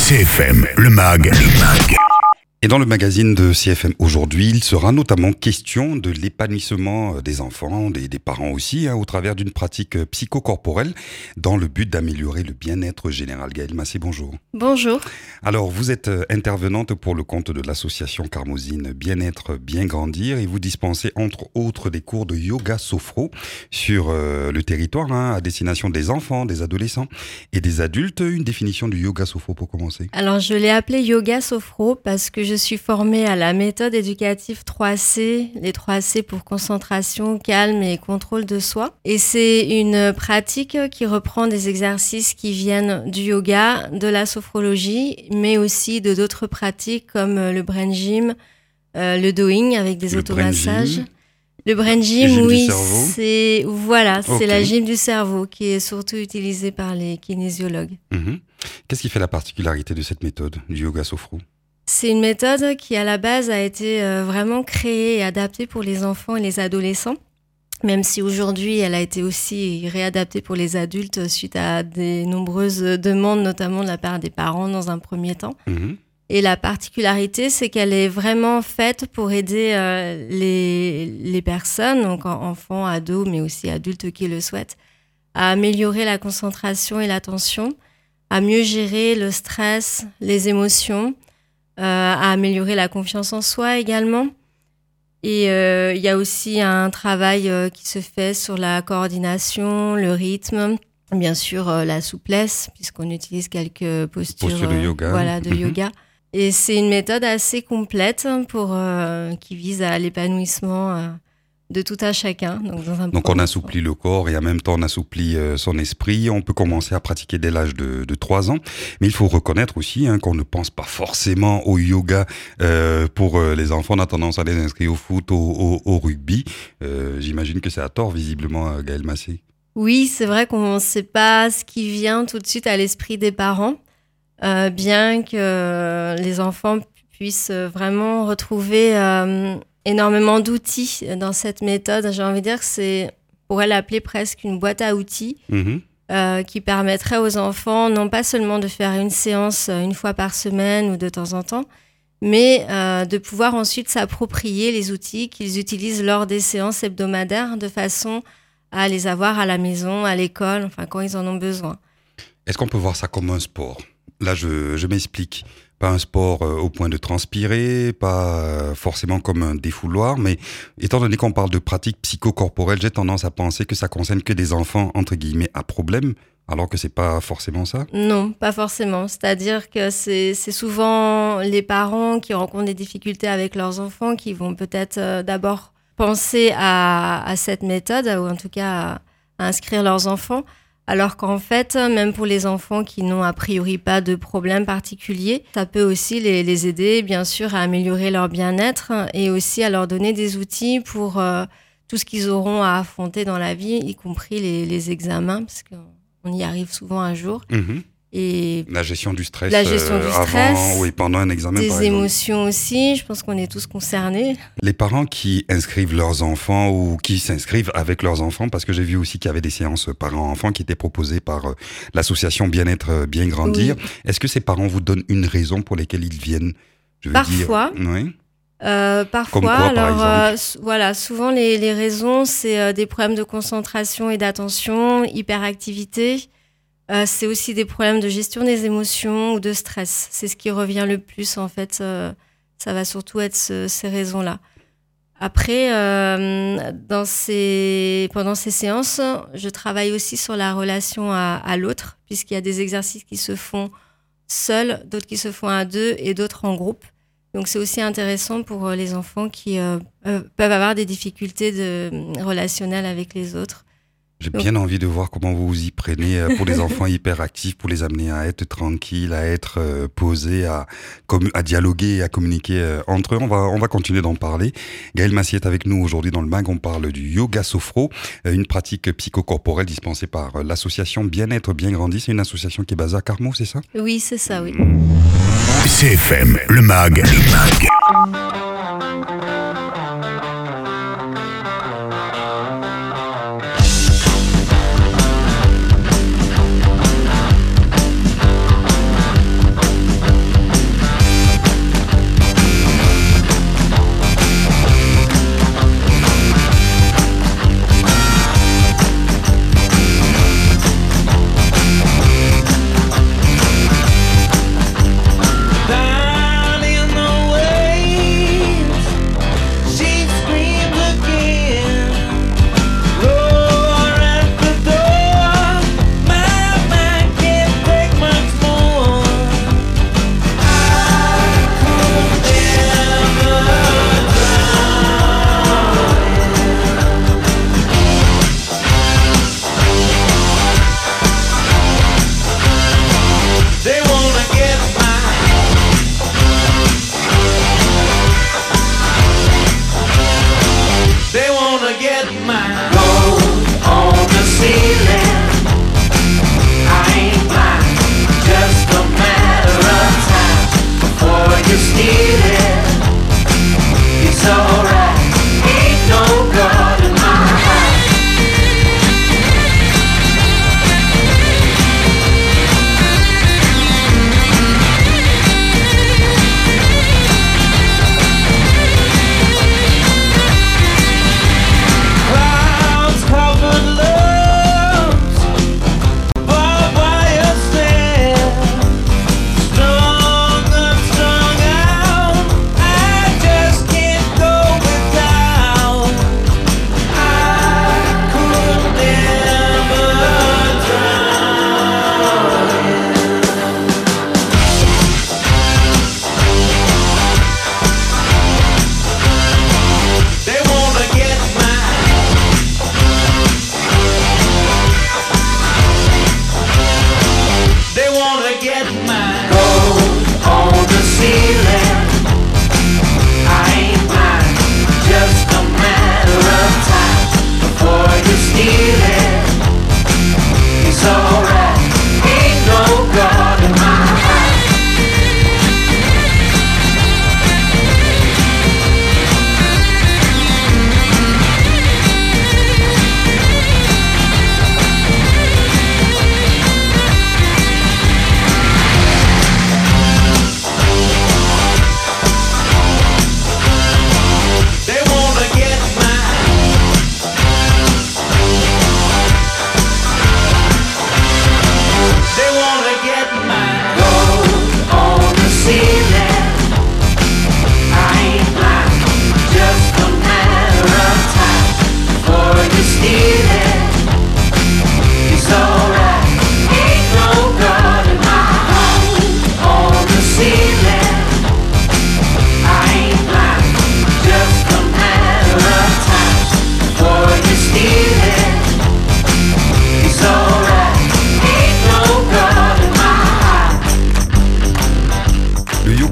CFM, le MAG. Et dans le magazine de CFM aujourd'hui, il sera notamment question de l'épanouissement des enfants, des parents aussi, au travers d'une pratique psychocorporelle dans le but d'améliorer le bien-être général. Gaëlle Massé, bonjour. Bonjour. Alors, vous êtes intervenante pour le compte de l'association Carmosine Bien-être, Bien Grandir et vous dispensez entre autres des cours de yoga sophro sur le territoire à destination des enfants, des adolescents et des adultes. Une définition du yoga sophro pour commencer. Alors, je l'ai appelé yoga sophro parce que je suis formée à la méthode éducative 3C, les 3C pour concentration, calme et contrôle de soi. Et c'est une pratique qui reprend des exercices qui viennent du yoga, de la sophrologie, mais aussi de d'autres pratiques comme le brain gym, le doing avec des automassages. Le brain gym, oui, c'est la gym du cerveau qui est surtout utilisée par les kinésiologues. Qu'est-ce qui fait la particularité de cette méthode du yoga sophro ? C'est une méthode qui, à la base, a été vraiment créée et adaptée pour les enfants et les adolescents, même si aujourd'hui, elle a été aussi réadaptée pour les adultes suite à des nombreuses demandes, notamment de la part des parents dans un premier temps. Et la particularité, c'est qu'elle est vraiment faite pour aider les personnes, donc enfants, ados, mais aussi adultes qui le souhaitent, à améliorer la concentration et l'attention, à mieux gérer le stress, les émotions, à améliorer la confiance en soi également. Et il y a aussi un travail qui se fait sur la coordination, le rythme, bien sûr la souplesse, puisqu'on utilise quelques postures de yoga. Yoga. Et c'est une méthode assez complète qui vise à l'épanouissement de tout à chacun. Donc on assouplit le corps et en même temps on assouplit son esprit. On peut commencer à pratiquer dès l'âge de 3 ans. Mais il faut reconnaître aussi qu'on ne pense pas forcément au yoga pour les enfants. On a tendance à les inscrire au foot, au rugby. J'imagine que c'est à tort visiblement, Gaëlle Massé. Oui, c'est vrai qu'on ne sait pas ce qui vient tout de suite à l'esprit des parents. Bien que les enfants puissent vraiment retrouver énormément d'outils dans cette méthode. J'ai envie de dire que on pourrait l'appeler presque une boîte à outils qui permettrait aux enfants non pas seulement de faire une séance une fois par semaine ou de temps en temps, mais de pouvoir ensuite s'approprier les outils qu'ils utilisent lors des séances hebdomadaires de façon à les avoir à la maison, à l'école, enfin quand ils en ont besoin. Est-ce qu'on peut voir ça comme un sport ? Là, je m'explique. Pas un sport au point de transpirer, pas forcément comme un défouloir, mais étant donné qu'on parle de pratique psychocorporelle, j'ai tendance à penser que ça concerne que des enfants, entre guillemets, à problème, alors que c'est pas forcément ça. Non, pas forcément. C'est-à-dire que c'est souvent les parents qui rencontrent des difficultés avec leurs enfants qui vont peut-être d'abord penser à cette méthode, ou en tout cas à inscrire leurs enfants. Alors qu'en fait, même pour les enfants qui n'ont a priori pas de problème particulier, ça peut aussi les aider, bien sûr, à améliorer leur bien-être et aussi à leur donner des outils pour tout ce qu'ils auront à affronter dans la vie, y compris les examens, parce qu'on y arrive souvent un jour. Et la gestion du stress, avant ou pendant un examen, par exemple. Des émotions aussi, je pense qu'on est tous concernés. Les parents qui inscrivent leurs enfants ou qui s'inscrivent avec leurs enfants, parce que j'ai vu aussi qu'il y avait des séances parents-enfants qui étaient proposées par l'association Bien-être, Bien Grandir. Oui. Est-ce que ces parents vous donnent une raison pour laquelle ils viennent ? Parfois. Oui. Parfois, comme quoi, alors souvent les raisons, c'est des problèmes de concentration et d'attention, hyperactivité. C'est aussi des problèmes de gestion des émotions ou de stress. C'est ce qui revient le plus, en fait. Ça va surtout être ces raisons-là. Après, pendant ces séances, je travaille aussi sur la relation à l'autre, puisqu'il y a des exercices qui se font seuls, d'autres qui se font à deux et d'autres en groupe. Donc, c'est aussi intéressant pour les enfants qui peuvent avoir des difficultés relationnelles avec les autres. J'ai bien envie de voir comment vous vous y prenez pour les enfants hyperactifs, pour les amener à être tranquilles, à être posés, à dialoguer et à communiquer entre eux. On va continuer d'en parler. Gaëlle Massé est avec nous aujourd'hui dans le MAG. On parle du yoga sophro, une pratique psychocorporelle dispensée par l'association Bien-être, Bien Grandir. C'est une association qui est basée à Carmaux, c'est ça ? Oui, c'est ça, oui. CFM, le MAG.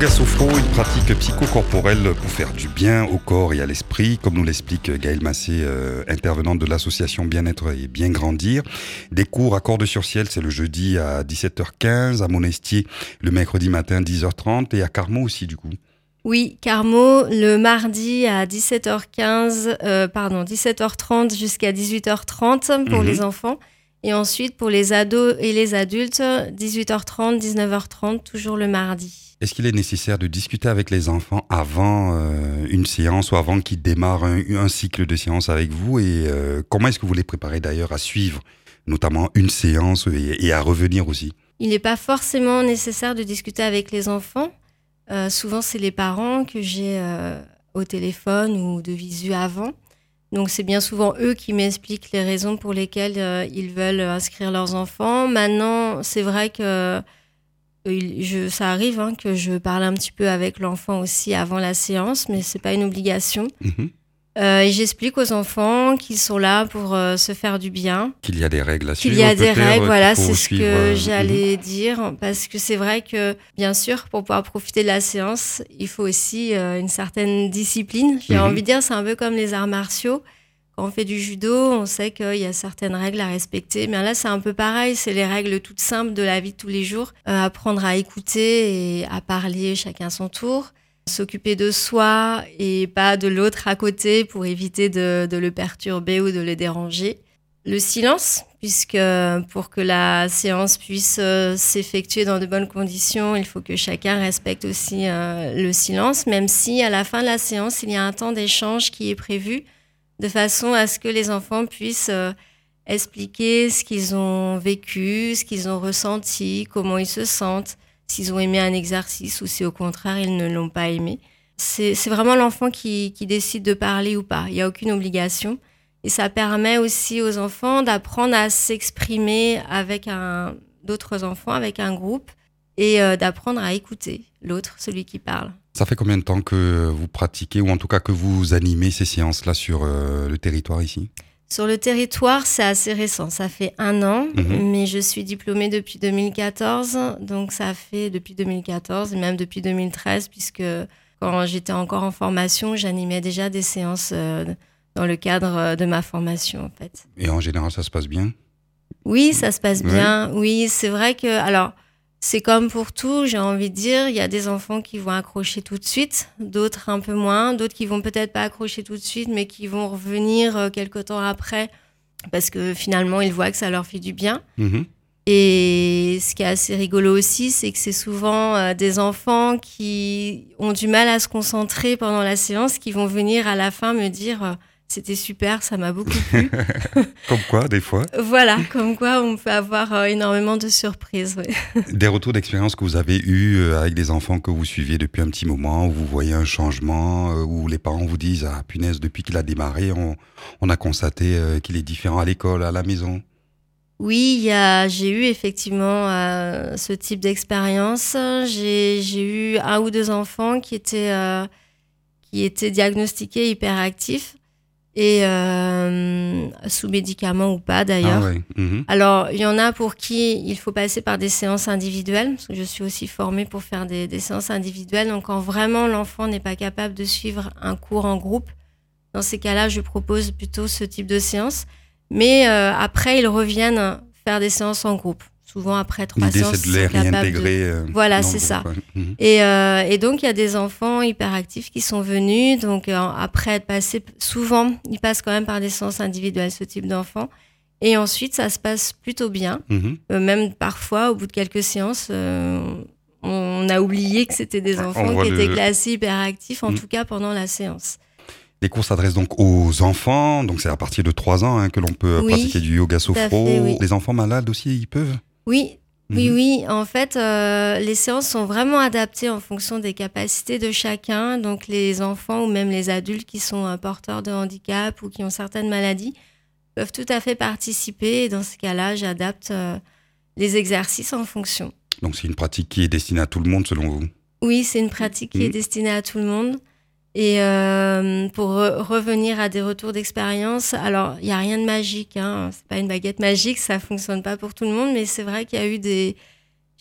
Yoga Sophro, une pratique psychocorporelle pour faire du bien au corps et à l'esprit, comme nous l'explique Gaëlle Massé, intervenante de l'association Bien-être et Bien Grandir. Des cours à Cordes-sur-Ciel, c'est le jeudi à 17h15, à Monestier le mercredi matin 10h30 et à Carmaux aussi du coup. Oui, Carmaux, le mardi à 17h30 jusqu'à 18h30 pour les enfants. Et ensuite, pour les ados et les adultes, 18h30, 19h30, toujours le mardi. Est-ce qu'il est nécessaire de discuter avec les enfants avant une séance ou avant qu'ils démarrent un cycle de séance avec vous et comment est-ce que vous les préparez d'ailleurs à suivre, notamment une séance et à revenir aussi? Il n'est pas forcément nécessaire de discuter avec les enfants. Souvent, c'est les parents que j'ai au téléphone ou de visu avant. Donc, c'est bien souvent eux qui m'expliquent les raisons pour lesquelles ils veulent inscrire leurs enfants. Maintenant, c'est vrai que ça arrive que je parle un petit peu avec l'enfant aussi avant la séance, mais c'est pas une obligation. Et j'explique aux enfants qu'ils sont là pour se faire du bien. Qu'il y a des règles à suivre. Qu'il y a des règles, voilà, c'est ce suivre, que j'allais dire. Parce que c'est vrai que, bien sûr, pour pouvoir profiter de la séance, il faut aussi une certaine discipline. J'ai envie de dire, c'est un peu comme les arts martiaux. Quand on fait du judo, on sait qu'il y a certaines règles à respecter. Mais là, c'est un peu pareil. C'est les règles toutes simples de la vie de tous les jours. Apprendre à écouter et à parler chacun son tour. S'occuper de soi et pas de l'autre à côté pour éviter de le perturber ou de le déranger. Le silence, puisque pour que la séance puisse s'effectuer dans de bonnes conditions, il faut que chacun respecte aussi le silence, même si à la fin de la séance, il y a un temps d'échange qui est prévu, de façon à ce que les enfants puissent expliquer ce qu'ils ont vécu, ce qu'ils ont ressenti, comment ils se sentent, s'ils ont aimé un exercice ou si au contraire ils ne l'ont pas aimé. C'est vraiment l'enfant qui décide de parler ou pas. Il n'y a aucune obligation. Et ça permet aussi aux enfants d'apprendre à s'exprimer avec d'autres enfants, avec un groupe, et d'apprendre à écouter l'autre, celui qui parle. Ça fait combien de temps que vous pratiquez, ou en tout cas que vous animez ces séances-là sur le territoire ici ? Sur le territoire, c'est assez récent. Ça fait 1 an, mais je suis diplômée depuis 2014. Donc, ça fait depuis 2014 et même depuis 2013, puisque quand j'étais encore en formation, j'animais déjà des séances dans le cadre de ma formation, en fait. Et en général, ça se passe bien ? Oui, ça se passe bien. Oui, c'est vrai que... Alors, c'est comme pour tout, j'ai envie de dire. Il y a des enfants qui vont accrocher tout de suite, d'autres un peu moins, d'autres qui vont peut-être pas accrocher tout de suite, mais qui vont revenir quelque temps après, parce que finalement, ils voient que ça leur fait du bien. Et ce qui est assez rigolo aussi, c'est que c'est souvent des enfants qui ont du mal à se concentrer pendant la séance, qui vont venir à la fin me dire... C'était super, ça m'a beaucoup plu. Comme quoi, des fois. Voilà, comme quoi on peut avoir énormément de surprises. Ouais. Des retours d'expérience que vous avez eus avec des enfants que vous suiviez depuis un petit moment, où vous voyez un changement, où les parents vous disent « Ah punaise, depuis qu'il a démarré, on a constaté qu'il est différent à l'école, à la maison ». Oui, j'ai eu effectivement ce type d'expérience. J'ai eu 1 ou 2 enfants qui étaient diagnostiqués hyperactifs. Et sous médicaments ou pas d'ailleurs. Alors, il y en a pour qui il faut passer par des séances individuelles, parce que je suis aussi formée pour faire des séances individuelles. Donc, quand vraiment l'enfant n'est pas capable de suivre un cours en groupe, dans ces cas-là, je propose plutôt ce type de séance. Mais après, ils reviennent faire des séances en groupe. Souvent, après 3 séances, l'idée, c'est de les réintégrer. Voilà, c'est ça. Et donc, il y a des enfants hyperactifs qui sont venus. Donc, après être passés, souvent, ils passent quand même par des séances individuelles, ce type d'enfants. Et ensuite, ça se passe plutôt bien. Même parfois, au bout de quelques séances, on a oublié que c'était des enfants qui étaient classés hyperactifs, en tout cas pendant la séance. Les cours s'adressent donc aux enfants. Donc, c'est à partir de 3 ans que l'on peut pratiquer du yoga sophro. Les enfants malades aussi, ils peuvent ? Oui. Oui. En fait, les séances sont vraiment adaptées en fonction des capacités de chacun. Donc, les enfants ou même les adultes qui sont porteurs de handicap ou qui ont certaines maladies peuvent tout à fait participer. Et dans ce cas-là, j'adapte les exercices en fonction. Donc, c'est une pratique qui est destinée à tout le monde, selon vous ? Oui, c'est une pratique qui est destinée à tout le monde. Et pour revenir à des retours d'expérience, alors il n'y a rien de magique, c'est pas une baguette magique, ça fonctionne pas pour tout le monde, mais c'est vrai qu'il y a eu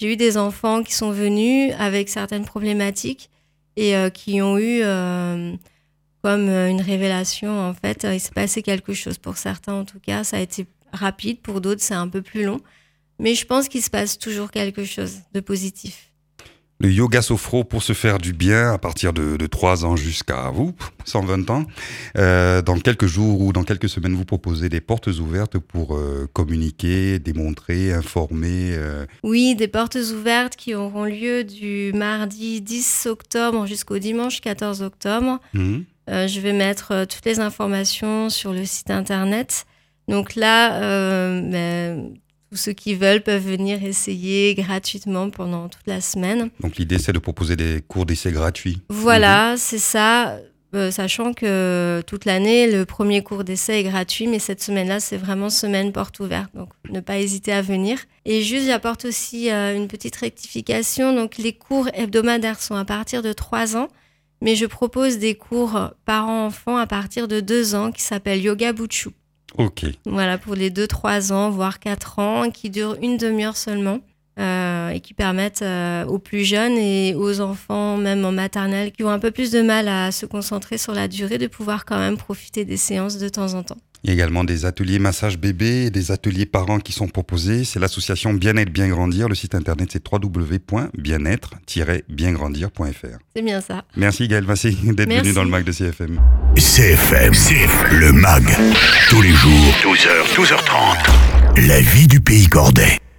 J'ai eu des enfants qui sont venus avec certaines problématiques et qui ont eu comme une révélation, en fait. Il s'est passé quelque chose. Pour certains, en tout cas, ça a été rapide. Pour d'autres, c'est un peu plus long. Mais je pense qu'il se passe toujours quelque chose de positif. Le yoga sophro pour se faire du bien à partir de 3 ans jusqu'à vous, 120 ans. Dans quelques jours ou dans quelques semaines, vous proposez des portes ouvertes pour communiquer, démontrer, informer. Oui, des portes ouvertes qui auront lieu du mardi 10 octobre jusqu'au dimanche 14 octobre. Je vais mettre toutes les informations sur le site internet. Donc là, tous ceux qui veulent peuvent venir essayer gratuitement pendant toute la semaine. Donc l'idée, c'est de proposer des cours d'essai gratuits. Voilà, c'est ça. Sachant que toute l'année, le premier cours d'essai est gratuit, mais cette semaine-là, c'est vraiment semaine porte ouverte. Donc, ne pas hésiter à venir. Et juste, j'apporte aussi une petite rectification. Donc, les cours hebdomadaires sont à partir de 3 ans, mais je propose des cours parents-enfants à partir de 2 ans qui s'appellent Yoga Buchu. Ok. Voilà, pour les 2-3 ans, voire 4 ans, qui durent une demi-heure seulement et qui permettent aux plus jeunes et aux enfants, même en maternelle, qui ont un peu plus de mal à se concentrer sur la durée, de pouvoir quand même profiter des séances de temps en temps. Il y a également des ateliers massage bébé et des ateliers parents qui sont proposés. C'est l'association Bien-être, Bien Grandir. Le site internet, c'est www.bien-être-biengrandir.fr. C'est bien ça. Merci Gaëlle Massé d'être venu dans le MAG de CFM. CFM, le MAG. Tous les jours, 12h, 12h30. La vie du pays cordais.